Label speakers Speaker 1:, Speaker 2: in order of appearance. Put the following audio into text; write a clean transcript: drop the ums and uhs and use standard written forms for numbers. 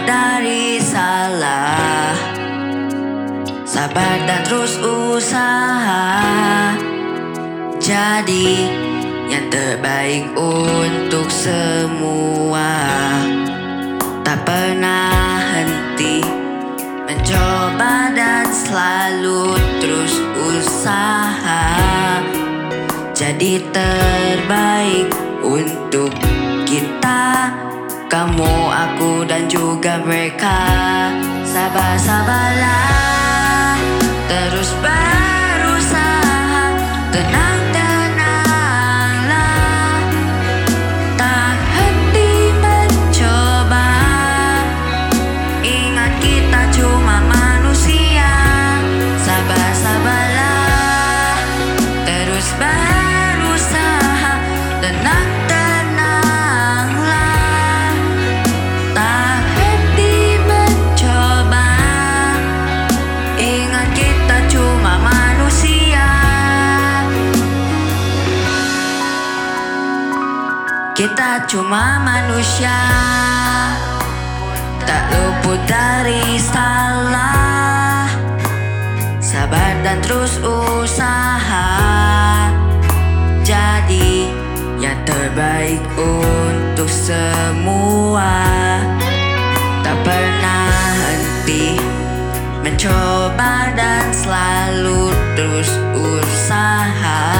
Speaker 1: dari salah, sabar dan terus usaha, jadi yang terbaik untuk semua. Tak pernah henti mencoba dan selalu terus usaha, jadi terbaik untuk kita. Kamu, aku, dan juga mereka. Sabar-sabarlah, terus berusaha. Tenang-tenanglah, tak henti mencoba. Ingat kita cuma manusia. Sabar-sabarlah, terus berusaha. Tenang-tenanglah, tak henti mencoba. Ingat kita cuma manusia. Kita cuma manusia, tak luput dari salah, sabar dan terus usaha, jadi yang terbaik untuk semua. Tak pernah henti mencoba dan selalu terus usaha,